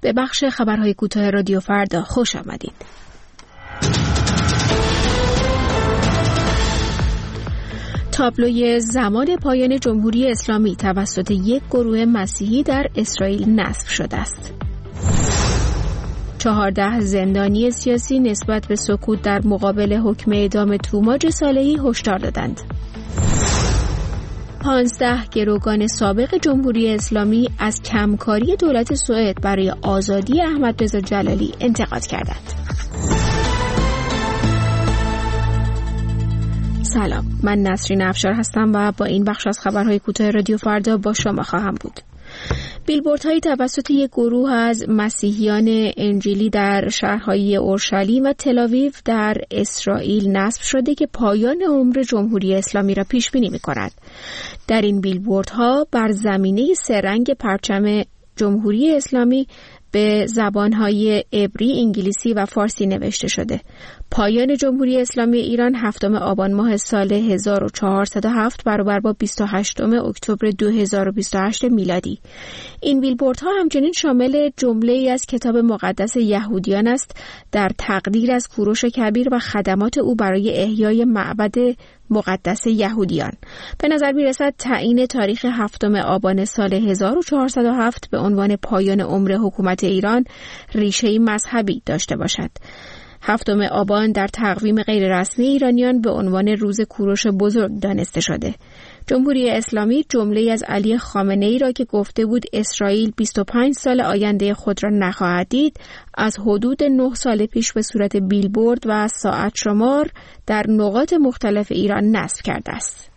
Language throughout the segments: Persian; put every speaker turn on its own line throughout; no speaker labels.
به بخش خبرهای کوتاه رادیو فردا خوش آمدید. تابلوی زمان پایان جمهوری اسلامی توسط یک گروه مسیحی در اسرائیل نصب شده است. 14 زندانی سیاسی نسبت به سکوت در مقابل حکم اعدام توماج صالحی هشدار دادند. 15 گروگان سابق جمهوری اسلامی از کمکاری دولت سوئد برای آزادی احمدرضا جلالی انتقاد کردند. سلام، من نسرین افشار هستم و با این بخش از خبرهای کوتاه رادیو فردا با شما خواهم بود. بیلبوردهایی توسط یک گروه از مسیحیان انجیلی در شهرهای اورشلیم و تل‌آویو در اسرائیل نصب شده که پایان عمر جمهوری اسلامی را پیش بینی می‌کند. در این بیلبوردها بر زمینه سه رنگ پرچم جمهوری اسلامی به زبانهای عبری، انگلیسی و فارسی نوشته شده: پایان جمهوری اسلامی ایران 7 آبان ماه سال 1407 برابر با 28 اکتبر 2028 میلادی. این بیلبوردها همچنین شامل جمله‌ای از کتاب مقدس یهودیان است در تقدیر از کوروش کبیر و خدمات او برای احیای معبد مقدس یهودیان. به نظر می‌رسد تعیین تاریخ 7 آبان سال 1407 به عنوان پایان عمر حکومت ایران ریشه‌ای مذهبی داشته باشد. 7 آبان در تقویم غیررسمی ایرانیان به عنوان روز کوروش بزرگ دانسته شده. جمهوری اسلامی جمله‌ای از علی خامنه‌ای را که گفته بود اسرائیل 25 سال آینده خود را نخواهد دید، از حدود 9 سال پیش به صورت بیلبورد و ساعت شمار در نقاط مختلف ایران نصب کرده است.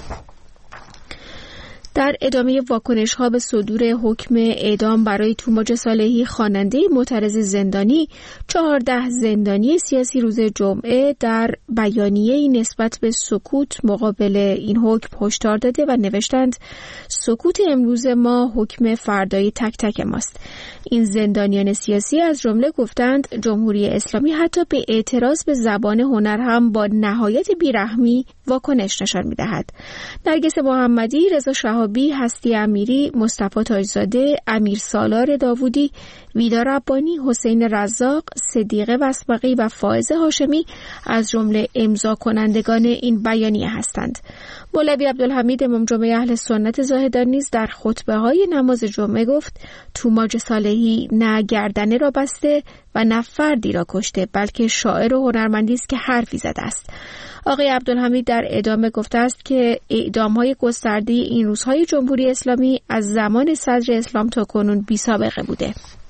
در ادامه واکنش‌ها به صدور حکم اعدام برای توماج صالحی، خواننده معترض زندانی، 14 زندانی سیاسی روز جمعه در بیانیه‌ای نسبت به سکوت مقابل این حکم هشدار داده و نوشتند: سکوت امروز ما حکم فردای تک تک ماست. این زندانیان سیاسی از جمله گفتند جمهوری اسلامی حتی به اعتراض به زبان هنر هم با نهایت بیرحمی واکنش نشان می‌دهد. نرگس محمدی، رضا شهابی، هستی امیری، مصطفی تاجزاده، امیر سالار داوودی، ویدا ربانی، حسین رزاق، صدیقه وسبقی و فائز هاشمی از جمله امضا کنندگان این بیانیه هستند. مولوی عبدالحمید امام جمعه اهل سنت زاهدان نیز در خطبه‌های نماز جمعه گفت توماج صالحی نه گردنه را بسته و نه فردی را کشته، بلکه شاعر و هنرمندی است که حرفی زده است. آقای عبدالحمید در ادامه گفته است که اعدام‌های گسترده این روزهای جمهوری اسلامی از زمان صدر اسلام تا کنون بی‌سابقه بوده.